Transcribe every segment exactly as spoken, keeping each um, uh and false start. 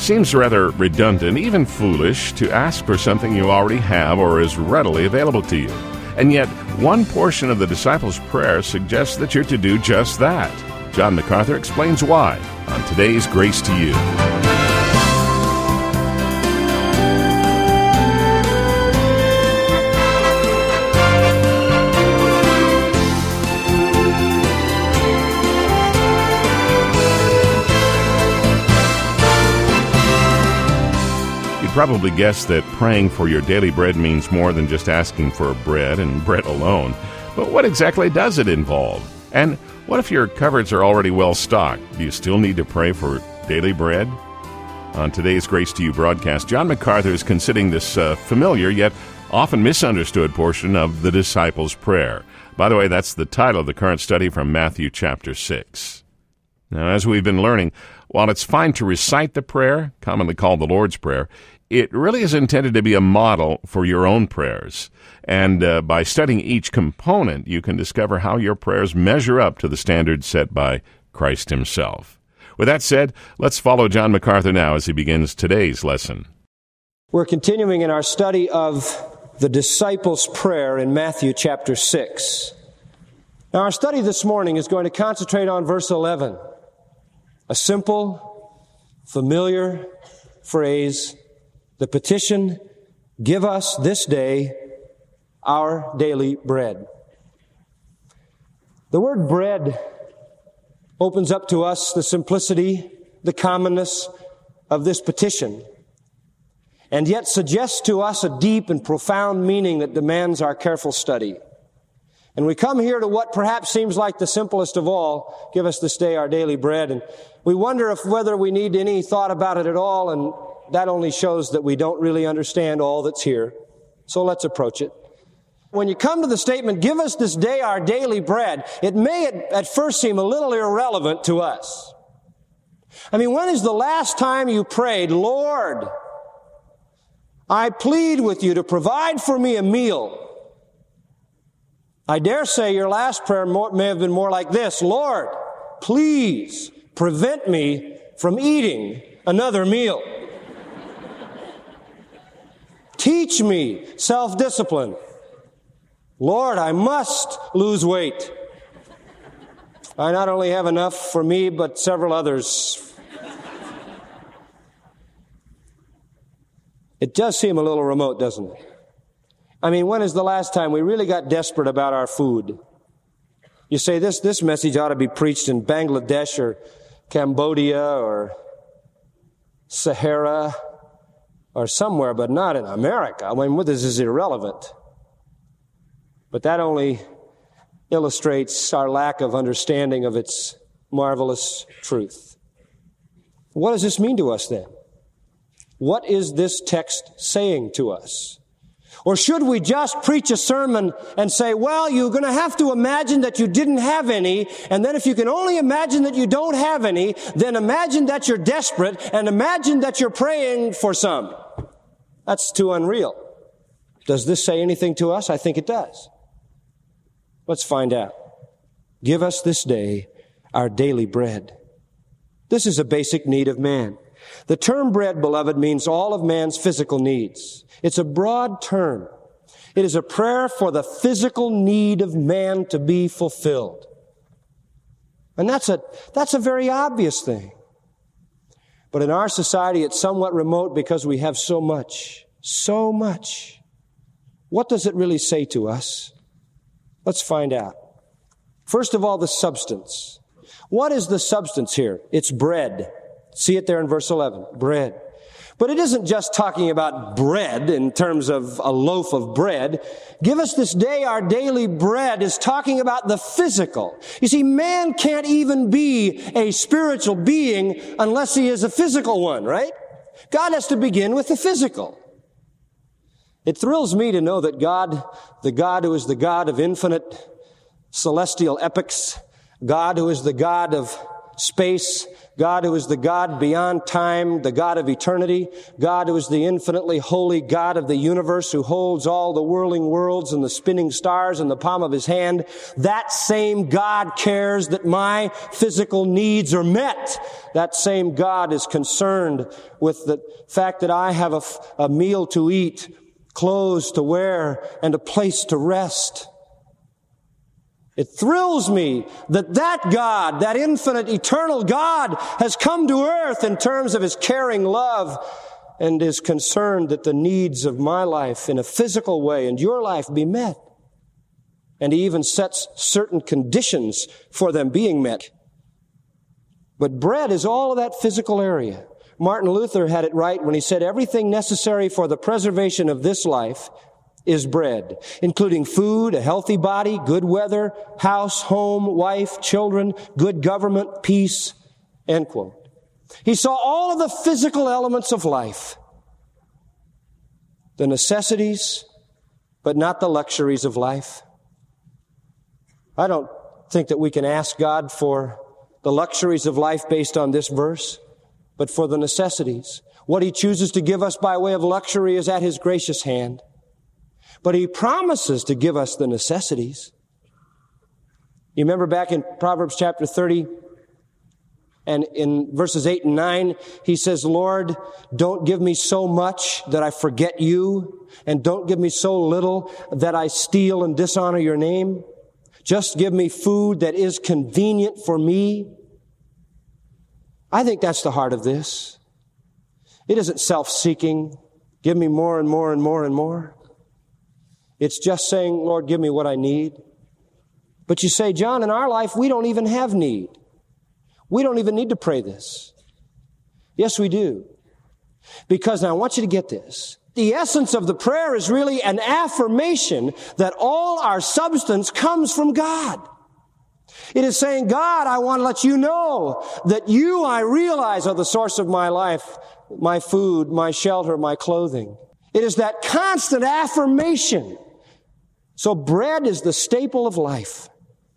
seems rather redundant, even foolish, to ask for something you already have or is readily available to you. And yet, one portion of the disciples' prayer suggests that you're to do just that. John MacArthur explains why on today's Grace to You. Probably guess that praying for your daily bread means more than just asking for bread and bread alone. But what exactly does it involve? And what if your cupboards are already well stocked? Do you still need to pray for daily bread? On today's Grace to You broadcast, John MacArthur is considering this uh, familiar yet often misunderstood portion of the disciples' prayer. By the way, that's the title of the current study from Matthew chapter six. Now, as we've been learning, while it's fine to recite the prayer, commonly called the Lord's Prayer, it really is intended to be a model for your own prayers. And uh, by studying each component, you can discover how your prayers measure up to the standards set by Christ himself. With that said, let's follow John MacArthur now as he begins today's lesson. We're continuing in our study of the disciples' prayer in Matthew chapter six. Now, our study this morning is going to concentrate on verse eleven, a simple, familiar phrase. The petition, give us this day our daily bread. The word bread opens up to us the simplicity, the commonness of this petition, and yet suggests to us a deep and profound meaning that demands our careful study. And we come here to what perhaps seems like the simplest of all, give us this day our daily bread, and we wonder if whether we need any thought about it at all, and that only shows that we don't really understand all that's here. So let's approach it. When you come to the statement, give us this day our daily bread, it may at, at first seem a little irrelevant to us. I mean, when is the last time you prayed, Lord, I plead with you to provide for me a meal? I dare say your last prayer may have been more like this, Lord, please prevent me from eating another meal. Teach me self-discipline. Lord, I must lose weight. I not only have enough for me, but several others. It does seem a little remote, doesn't it? I mean, when is the last time we really got desperate about our food? You say this, this message ought to be preached in Bangladesh or Cambodia or Sahara or somewhere, but not in America. I mean, this is irrelevant. But that only illustrates our lack of understanding of its marvelous truth. What does this mean to us then? What is this text saying to us? Or should we just preach a sermon and say, well, you're going to have to imagine that you didn't have any, and then if you can only imagine that you don't have any, then imagine that you're desperate, and imagine that you're praying for some. That's too unreal. Does this say anything to us? I think it does. Let's find out. Give us this day our daily bread. This is a basic need of man. The term bread, beloved, means all of man's physical needs. It's a broad term. It is a prayer for the physical need of man to be fulfilled. And that's a, that's a very obvious thing. But in our society, it's somewhat remote because we have so much, so much. What does it really say to us? Let's find out. First of all, the substance. What is the substance here? It's bread. See it there in verse eleven, bread. But it isn't just talking about bread in terms of a loaf of bread. Give us this day our daily bread is talking about the physical. You see, man can't even be a spiritual being unless he is a physical one, right? God has to begin with the physical. It thrills me to know that God, the God who is the God of infinite celestial epics, God who is the God of space, God who is the God beyond time, the God of eternity, God who is the infinitely holy God of the universe who holds all the whirling worlds and the spinning stars in the palm of his hand, that same God cares that my physical needs are met. That same God is concerned with the fact that I have a, a meal to eat, clothes to wear, and a place to rest. It thrills me that that God, that infinite, eternal God, has come to earth in terms of his caring love and is concerned that the needs of my life in a physical way and your life be met. And he even sets certain conditions for them being met. But bread is all of that physical area. Martin Luther had it right when he said everything necessary for the preservation of this life is bread, including food, a healthy body, good weather, house, home, wife, children, good government, peace, end quote. He saw all of the physical elements of life, the necessities, but not the luxuries of life. I don't think that we can ask God for the luxuries of life based on this verse, but for the necessities. What he chooses to give us by way of luxury is at his gracious hand. But he promises to give us the necessities. You remember back in Proverbs chapter thirty, and in verses eight and nine, he says, Lord, don't give me so much that I forget you, and don't give me so little that I steal and dishonor your name. Just give me food that is convenient for me. I think that's the heart of this. It isn't self-seeking. Give me more and more and more and more. It's just saying, Lord, give me what I need. But you say, John, in our life, we don't even have need. We don't even need to pray this. Yes, we do. Because now I want you to get this. The essence of the prayer is really an affirmation that all our substance comes from God. It is saying, God, I want to let you know that you, I realize, are the source of my life, my food, my shelter, my clothing. It is that constant affirmation. So bread is the staple of life.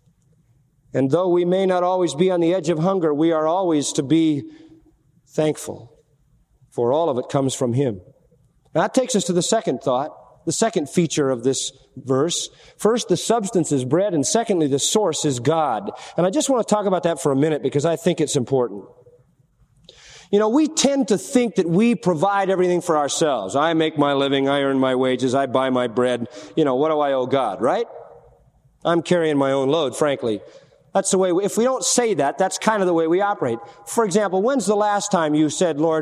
And though we may not always be on the edge of hunger, we are always to be thankful, for all of it comes from him. Now that takes us to the second thought, the second feature of this verse. First, the substance is bread, and secondly, the source is God. And I just want to talk about that for a minute because I think it's important. You know, we tend to think that we provide everything for ourselves. I make my living, I earn my wages, I buy my bread. You know, what do I owe God, right? I'm carrying my own load, frankly. That's the way, we, if we don't say that, that's kind of the way we operate. For example, when's the last time you said, Lord,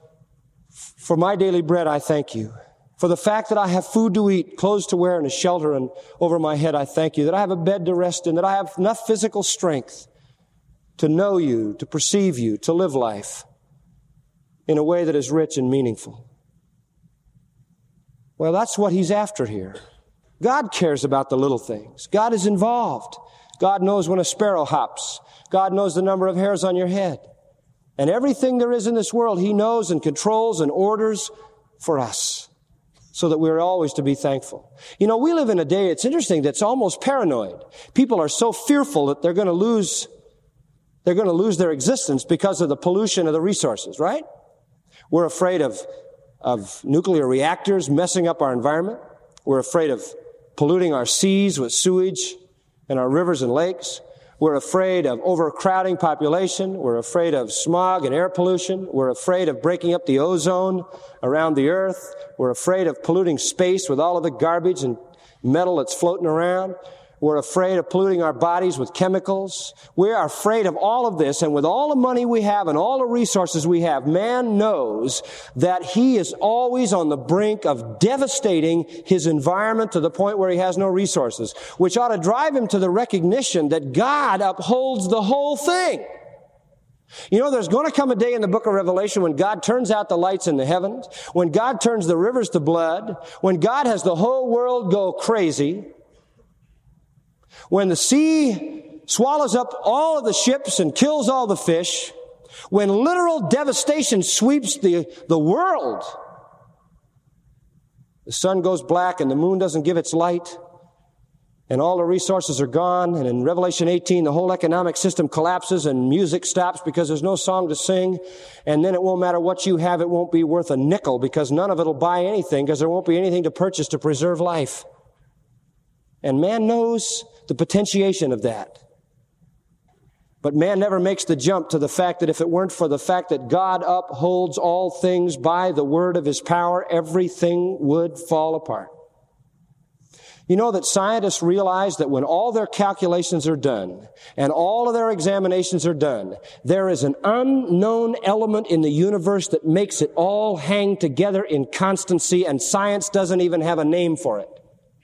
for my daily bread, I thank you. For the fact that I have food to eat, clothes to wear, and a shelter and over my head, I thank you. That I have a bed to rest in, that I have enough physical strength to know you, to perceive you, to live life in a way that is rich and meaningful. Well, that's what he's after here. God cares about the little things. God is involved. God knows when a sparrow hops. God knows the number of hairs on your head. And everything there is in this world, he knows and controls and orders for us so that we're always to be thankful. You know, we live in a day, it's interesting, that's almost paranoid. People are so fearful that they're going to lose, they're going to lose their existence because of the pollution of the resources, right? We're afraid of, of nuclear reactors messing up our environment. We're afraid of polluting our seas with sewage and our rivers and lakes. We're afraid of overcrowding population. We're afraid of smog and air pollution. We're afraid of breaking up the ozone around the earth. We're afraid of polluting space with all of the garbage and metal that's floating around. We're afraid of polluting our bodies with chemicals. We are afraid of all of this, and with all the money we have and all the resources we have, man knows that he is always on the brink of devastating his environment to the point where he has no resources, which ought to drive him to the recognition that God upholds the whole thing. You know, there's going to come a day in the book of Revelation when God turns out the lights in the heavens, when God turns the rivers to blood, when God has the whole world go crazy, when the sea swallows up all of the ships and kills all the fish, when literal devastation sweeps the, the world, the sun goes black and the moon doesn't give its light, and all the resources are gone, and in Revelation eighteen, the whole economic system collapses and music stops because there's no song to sing, and then it won't matter what you have, it won't be worth a nickel because none of it will buy anything because there won't be anything to purchase to preserve life. And man knows the potentiation of that. But man never makes the jump to the fact that if it weren't for the fact that God upholds all things by the word of his power, everything would fall apart. You know that scientists realize that when all their calculations are done and all of their examinations are done, there is an unknown element in the universe that makes it all hang together in constancy, and science doesn't even have a name for it.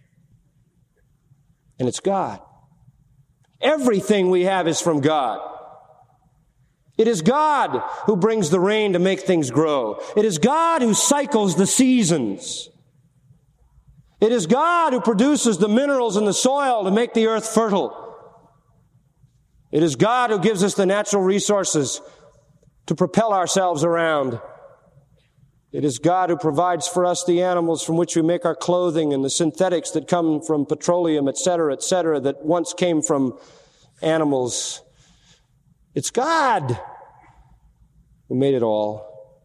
And it's God. Everything we have is from God. It is God who brings the rain to make things grow. It is God who cycles the seasons. It is God who produces the minerals in the soil to make the earth fertile. It is God who gives us the natural resources to propel ourselves around. It is God who provides for us the animals from which we make our clothing and the synthetics that come from petroleum, et cetera, et cetera, that once came from animals. It's God who made it all.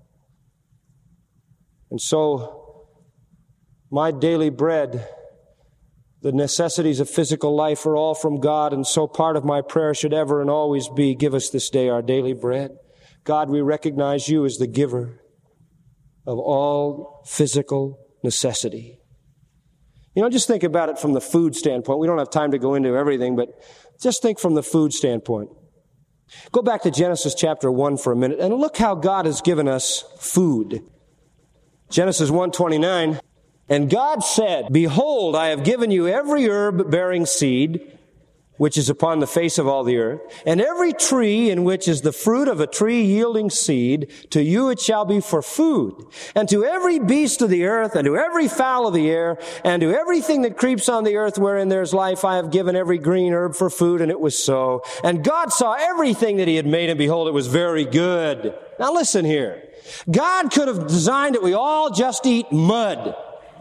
And so, my daily bread, the necessities of physical life are all from God, and so part of my prayer should ever and always be, give us this day our daily bread. God, we recognize you as the giver of all physical necessity. You know, just think about it from the food standpoint. We don't have time to go into everything, but just think from the food standpoint. Go back to Genesis chapter one for a minute and look how God has given us food. Genesis one twenty-nine, and God said, behold, I have given you every herb bearing seed, which is upon the face of all the earth, and every tree in which is the fruit of a tree yielding seed, to you it shall be for food. And to every beast of the earth, and to every fowl of the air, and to everything that creeps on the earth wherein there is life, I have given every green herb for food, and it was so. And God saw everything that he had made, and behold, it was very good. Now listen here. God could have designed that we all just eat mud.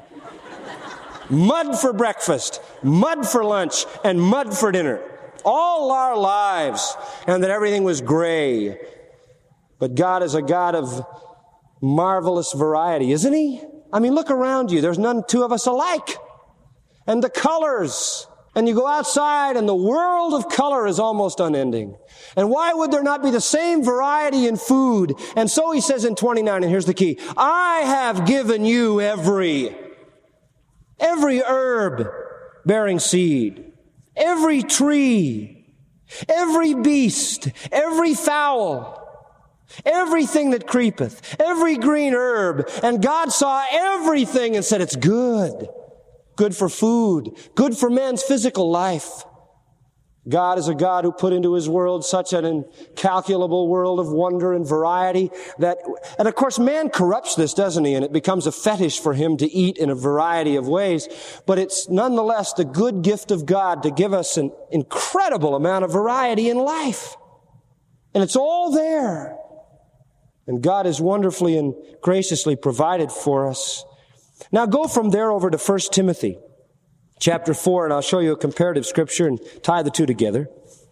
Mud for breakfast, mud for lunch, and mud for dinner. All our lives. And that everything was gray. But God is a God of marvelous variety, isn't he? I mean, look around you. There's none two of us alike. And the colors. And you go outside and the world of color is almost unending. And why would there not be the same variety in food? And so he says in twenty-nine, and here's the key, I have given you every Every herb bearing seed, every tree, every beast, every fowl, everything that creepeth, every green herb. And God saw everything and said, it's good. Good for food, good for man's physical life. God is a God who put into his world such an incalculable world of wonder and variety that, and of course man corrupts this, doesn't he? And it becomes a fetish for him to eat in a variety of ways. But it's nonetheless the good gift of God to give us an incredible amount of variety in life. And it's all there. And God has wonderfully and graciously provided for us. Now go from there over to First Timothy. Chapter four, and I'll show you a comparative scripture and tie the two together.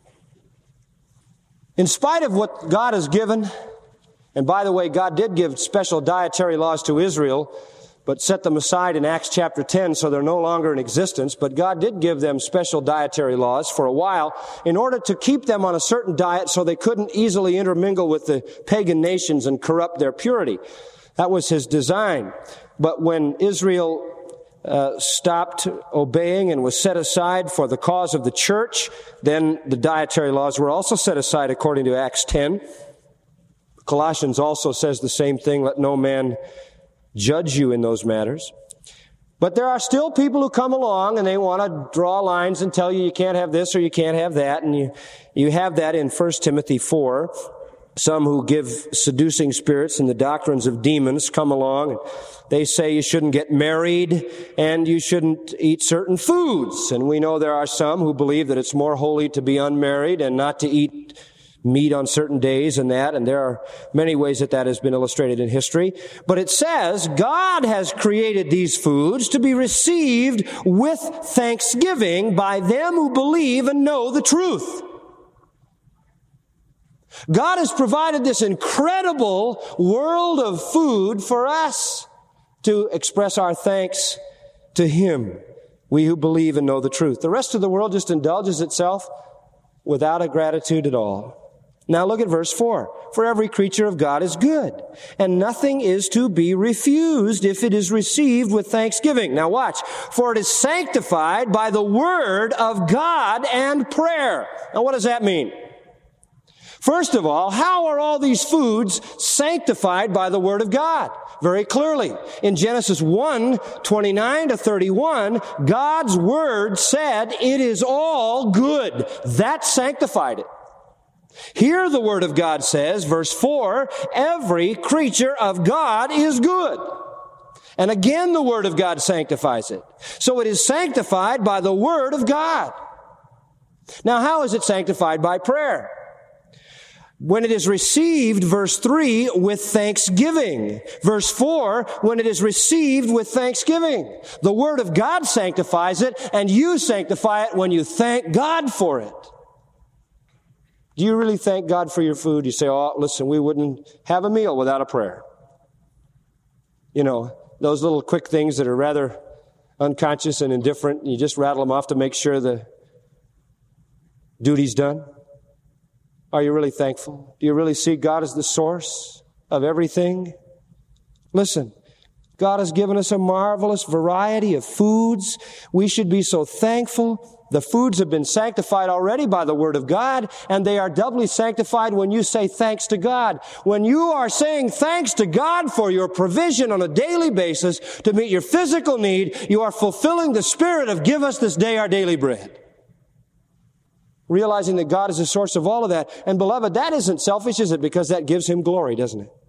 In spite of what God has given, and by the way, God did give special dietary laws to Israel, but set them aside in Acts chapter ten, so they're no longer in existence. But God did give them special dietary laws for a while in order to keep them on a certain diet so they couldn't easily intermingle with the pagan nations and corrupt their purity. That was his design. But when Israel Uh, stopped obeying and was set aside for the cause of the church, then the dietary laws were also set aside according to Acts ten. Colossians also says the same thing, let no man judge you in those matters. But there are still people who come along and they want to draw lines and tell you you can't have this or you can't have that, and you, you have that in First Timothy four. Some who give seducing spirits and the doctrines of demons come along and they say you shouldn't get married and you shouldn't eat certain foods. And we know there are some who believe that it's more holy to be unmarried and not to eat meat on certain days and that, and there are many ways that that has been illustrated in history. But it says God has created these foods to be received with thanksgiving by them who believe and know the truth. God has provided this incredible world of food for us to express our thanks to Him, we who believe and know the truth. The rest of the world just indulges itself without a gratitude at all. Now look at verse four. For every creature of God is good, and nothing is to be refused if it is received with thanksgiving. Now watch. For it is sanctified by the word of God and prayer. Now what does that mean? First of all, how are all these foods sanctified by the Word of God? Very clearly. In Genesis one, twenty-nine to thirty-one, God's Word said it is all good. That sanctified it. Here the Word of God says, verse four, every creature of God is good. And again the Word of God sanctifies it. So it is sanctified by the Word of God. Now how is it sanctified? By prayer. When it is received, verse three, with thanksgiving. Verse four, when it is received with thanksgiving. The Word of God sanctifies it, and you sanctify it when you thank God for it. Do you really thank God for your food? You say, oh, listen, we wouldn't have a meal without a prayer. You know, those little quick things that are rather unconscious and indifferent, you just rattle them off to make sure the duty's done. Are you really thankful? Do you really see God as the source of everything? Listen, God has given us a marvelous variety of foods. We should be so thankful. The foods have been sanctified already by the Word of God, and they are doubly sanctified when you say thanks to God. When you are saying thanks to God for your provision on a daily basis to meet your physical need, you are fulfilling the spirit of give us this day our daily bread. Realizing that God is the source of all of that. And beloved, that isn't selfish, is it? Because that gives Him glory, doesn't it?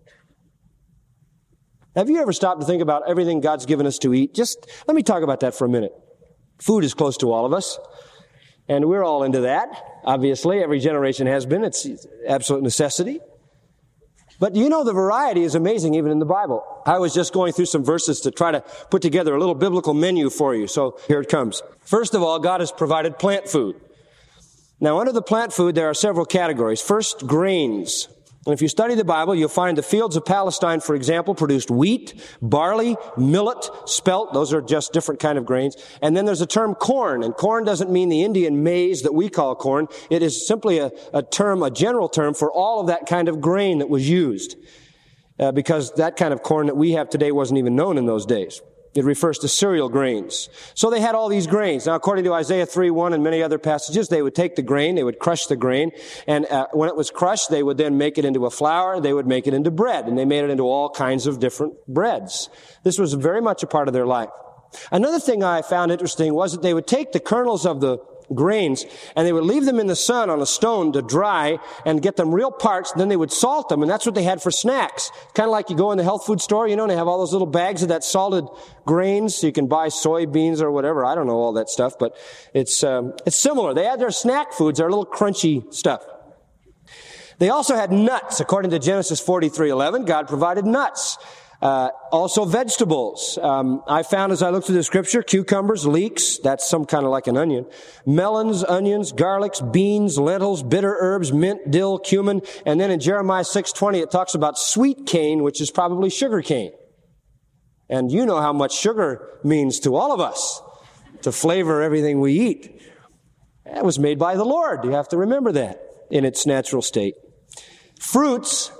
Have you ever stopped to think about everything God's given us to eat? Just let me talk about that for a minute. Food is close to all of us. And we're all into that. Obviously, every generation has been. It's absolute necessity. But you know, the variety is amazing even in the Bible. I was just going through some verses to try to put together a little biblical menu for you. So here it comes. First of all, God has provided plant food. Now, under the plant food, there are several categories. First, grains. And if you study the Bible, you'll find the fields of Palestine, for example, produced wheat, barley, millet, spelt. Those are just different kind of grains. And then there's a term corn. And corn doesn't mean the Indian maize that we call corn. It is simply a, a term, a general term for all of that kind of grain that was used. Uh, because that kind of corn that we have today wasn't even known in those days. It refers to cereal grains. So they had all these grains. Now, according to Isaiah three one and many other passages, they would take the grain, they would crush the grain, and uh, when it was crushed, they would then make it into a flour, they would make it into bread, and they made it into all kinds of different breads. This was very much a part of their life. Another thing I found interesting was that they would take the kernels of the grains and they would leave them in the sun on a stone to dry and get them real parched, and then they would salt them, and that's what they had for snacks. Kind of like you go in the health food store, you know, and they have all those little bags of that salted grains, so you can buy soybeans or whatever. I don't know all that stuff, but it's um, it's similar. They had their snack foods, their little crunchy stuff. They also had nuts. According to Genesis forty-three eleven, God provided nuts. Uh, also vegetables. Um, I found as I looked through the scripture, cucumbers, leeks, that's some kind of like an onion, melons, onions, garlics, beans, lentils, bitter herbs, mint, dill, cumin, and then in Jeremiah six twenty it talks about sweet cane, which is probably sugar cane. And you know how much sugar means to all of us, to flavor everything we eat. That was made by the Lord. You have to remember that in its natural state. Fruits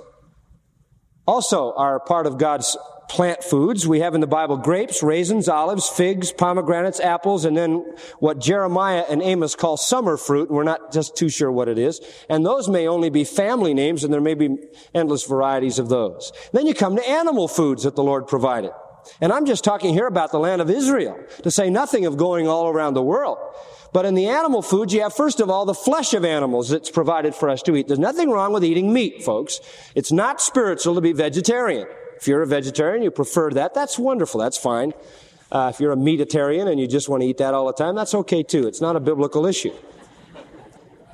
also are part of God's plant foods. We have in the Bible grapes, raisins, olives, figs, pomegranates, apples, and then what Jeremiah and Amos call summer fruit. We're not just too sure what it is. And those may only be family names, and there may be endless varieties of those. Then you come to animal foods that the Lord provided. And I'm just talking here about the land of Israel, to say nothing of going all around the world. But in the animal foods, you have, first of all, the flesh of animals that's provided for us to eat. There's nothing wrong with eating meat, folks. It's not spiritual to be vegetarian. If you're a vegetarian, you prefer that, that's wonderful. That's fine. Uh, if you're a meatitarian and you just want to eat that all the time, that's okay too. It's not a biblical issue.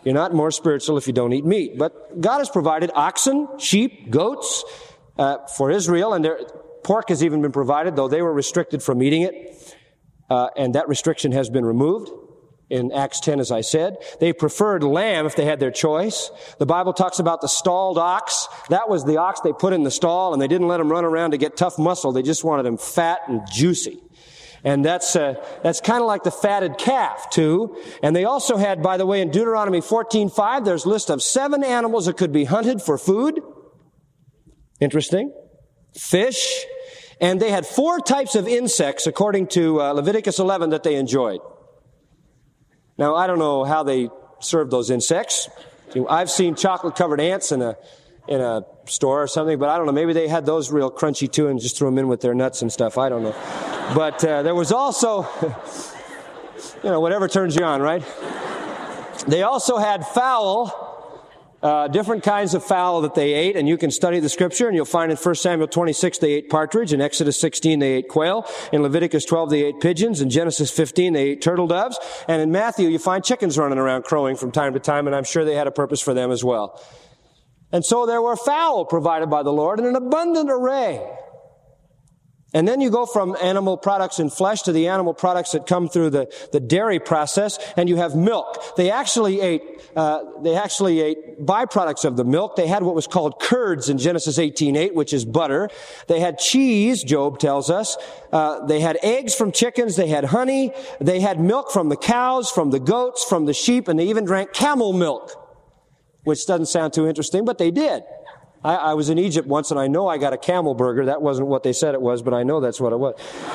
You're not more spiritual if you don't eat meat. But God has provided oxen, sheep, goats uh, for Israel, and their pork has even been provided, though they were restricted from eating it. Uh, and that restriction has been removed in Acts ten, as I said. They preferred lamb if they had their choice. The Bible talks about the stalled ox. That was the ox they put in the stall, and they didn't let him run around to get tough muscle. They just wanted him fat and juicy. And that's uh, that's kind of like the fatted calf, too. And they also had, by the way, in Deuteronomy fourteen five, there's a list of seven animals that could be hunted for food. Interesting. Fish. And they had four types of insects, according to uh, Leviticus eleven, that they enjoyed. Now, I don't know how they served those insects. I've seen chocolate-covered ants in a in a store or something, but I don't know. Maybe they had those real crunchy, too, and just threw them in with their nuts and stuff. I don't know. But uh, there was also, you know, whatever turns you on, right? They also had fowl, uh, different kinds of fowl that they ate, and you can study the Scripture, and you'll find in First Samuel twenty-six they ate partridge, in Exodus sixteen they ate quail, in Leviticus twelve they ate pigeons, in Genesis fifteen they ate turtle doves, and in Matthew you find chickens running around crowing from time to time, and I'm sure they had a purpose for them as well. And so there were fowl provided by the Lord in an abundant array. And then you go from animal products and flesh to the animal products that come through the, the dairy process, and you have milk. They actually ate, uh, they actually ate byproducts of the milk. They had what was called curds in Genesis eighteen eight, which is butter. They had cheese, Job tells us. Uh, they had eggs from chickens. They had honey. They had milk from the cows, from the goats, from the sheep, and they even drank camel milk, which doesn't sound too interesting, but they did. I, I was in Egypt once, and I know I got a camel burger. That wasn't what they said it was, but I know that's what it was.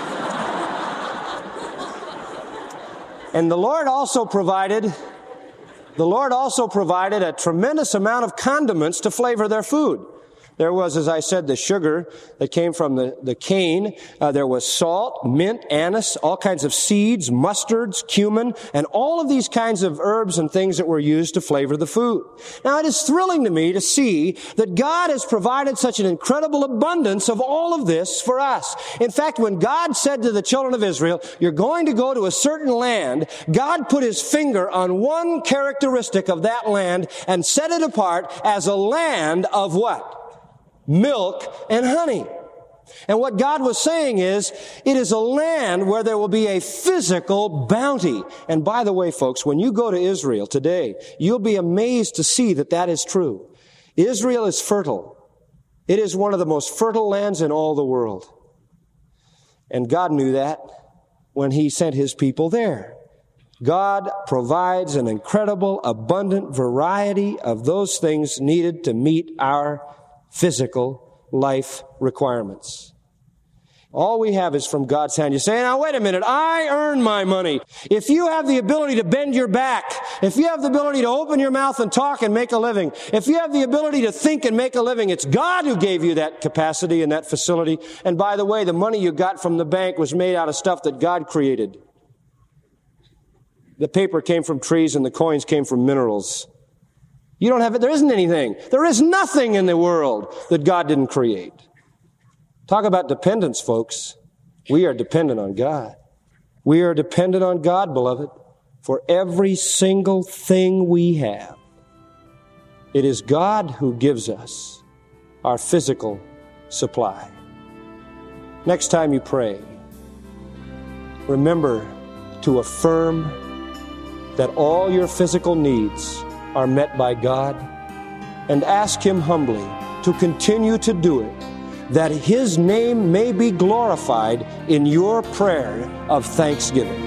And the Lord also provided, the Lord also provided a tremendous amount of condiments to flavor their food. There was, as I said, the sugar that came from the, the cane. Uh, there was salt, mint, anise, all kinds of seeds, mustards, cumin, and all of these kinds of herbs and things that were used to flavor the food. Now, it is thrilling to me to see that God has provided such an incredible abundance of all of this for us. In fact, when God said to the children of Israel, you're going to go to a certain land, God put his finger on one characteristic of that land and set it apart as a land of what? Milk and honey. And what God was saying is, it is a land where there will be a physical bounty. And by the way, folks, when you go to Israel today, you'll be amazed to see that that is true. Israel is fertile. It is one of the most fertile lands in all the world. And God knew that when he sent his people there. God provides an incredible, abundant variety of those things needed to meet our physical life requirements. All we have is from God's hand. You say, now wait a minute, I earn my money. If you have the ability to bend your back, if you have the ability to open your mouth and talk and make a living, if you have the ability to think and make a living, it's God who gave you that capacity and that facility. And by the way, the money you got from the bank was made out of stuff that God created. The paper came from trees and the coins came from minerals. You don't have it. There isn't anything. There is nothing in the world that God didn't create. Talk about dependence, folks. We are dependent on God. We are dependent on God, beloved, for every single thing we have. It is God who gives us our physical supply. Next time you pray, remember to affirm that all your physical needs are met by God, and ask him humbly to continue to do it, that his name may be glorified in your prayer of thanksgiving.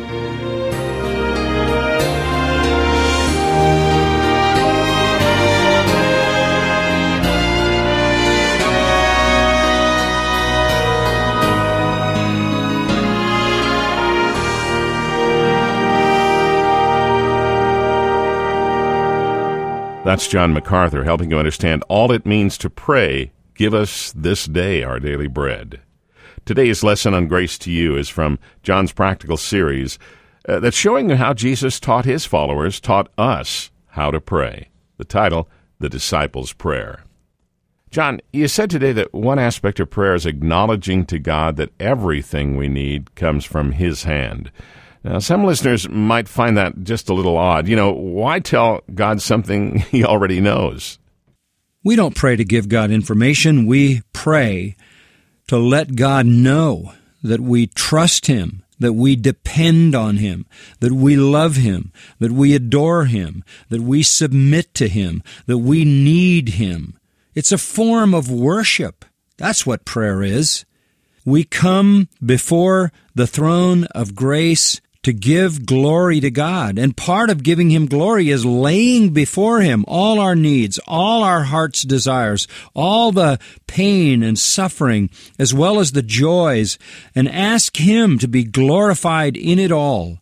That's John MacArthur helping you understand all it means to pray, give us this day our daily bread. Today's lesson on Grace to You is from John's Practical Series uh, that's showing you how Jesus taught his followers, taught us how to pray. The title, The Disciples' Prayer. John, you said today that one aspect of prayer is acknowledging to God that everything we need comes from his hand. Now, some listeners might find that just a little odd. You know, why tell God something he already knows? We don't pray to give God information. We pray to let God know that we trust Him, that we depend on Him, that we love Him, that we adore Him, that we submit to Him, that we need Him. It's a form of worship. That's what prayer is. We come before the throne of grace to give glory to God. And part of giving Him glory is laying before Him all our needs, all our heart's desires, all the pain and suffering, as well as the joys, and ask Him to be glorified in it all.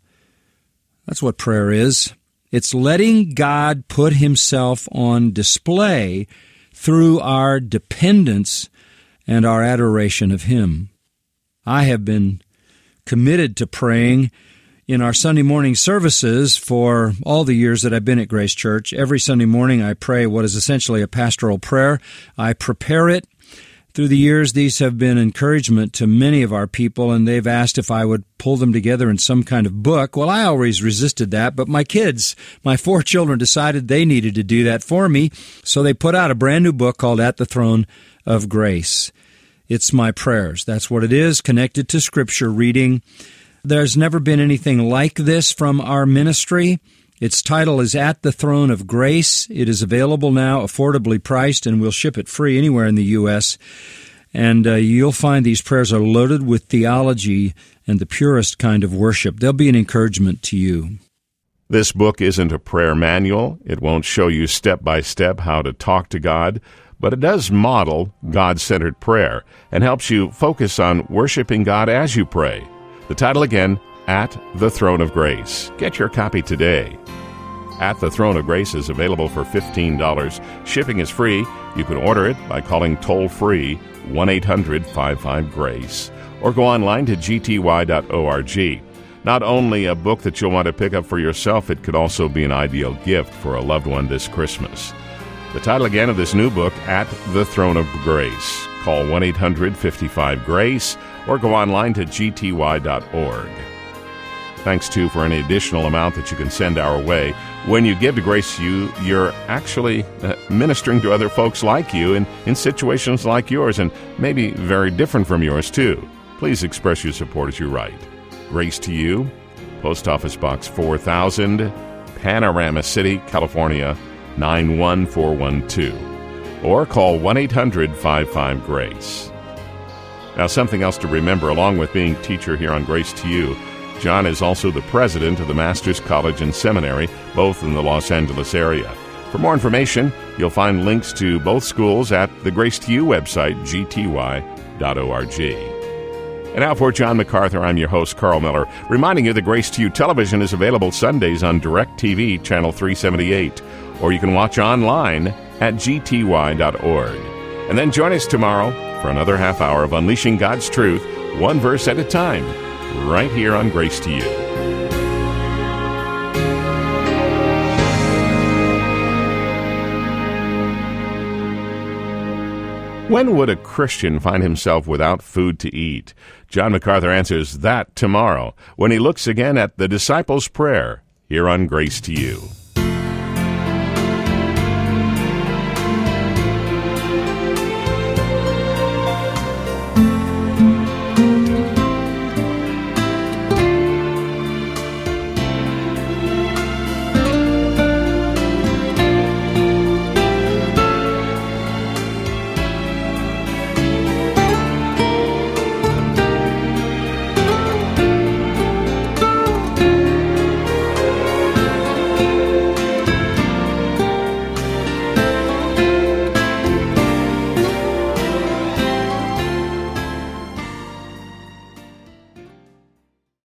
That's what prayer is. It's letting God put Himself on display through our dependence and our adoration of Him. I have been committed to praying in our Sunday morning services for all the years that I've been at Grace Church. Every Sunday morning I pray what is essentially a pastoral prayer. I prepare it. Through the years, these have been encouragement to many of our people, and they've asked if I would pull them together in some kind of book. Well, I always resisted that, but my kids, my four children, decided they needed to do that for me, so they put out a brand new book called At the Throne of Grace. It's my prayers. That's what it is, connected to Scripture reading. There's never been anything like this from our ministry. Its title is At the Throne of Grace. It is available now, affordably priced, and we'll ship it free anywhere in the U S And uh, you'll find these prayers are loaded with theology and the purest kind of worship. They'll be an encouragement to you. This book isn't a prayer manual. It won't show you step by step how to talk to God, but it does model God-centered prayer and helps you focus on worshiping God as you pray. The title again, At the Throne of Grace. Get your copy today. At the Throne of Grace is available for fifteen dollars. Shipping is free. You can order it by calling toll-free one eight hundred five five GRACE or go online to g t y dot org. Not only a book that you'll want to pick up for yourself, it could also be an ideal gift for a loved one this Christmas. The title again of this new book, At the Throne of Grace. Call one eight hundred five five GRACE or go online to g t y dot org. Thanks, too, for any additional amount that you can send our way. When you give to Grace U, you're actually uh, ministering to other folks like you in, in situations like yours and maybe very different from yours, too. Please express your support as you write. Grace to You, Post Office Box four thousand, Panorama City, California, nine one four one two. Or call one eight hundred five five GRACE. Now, something else to remember, along with being teacher here on Grace to You, John is also the president of the Master's College and Seminary, both in the Los Angeles area. For more information, you'll find links to both schools at the Grace to You website, g t y dot org. And now for John MacArthur, I'm your host, Carl Miller, reminding you that Grace to You television is available Sundays on DirecTV, channel three seventy-eight, or you can watch online at g t y dot org. And then join us tomorrow for another half hour of Unleashing God's Truth, one verse at a time, right here on Grace to You. When would a Christian find himself without food to eat? John MacArthur answers that tomorrow when he looks again at the disciples' prayer here on Grace to You.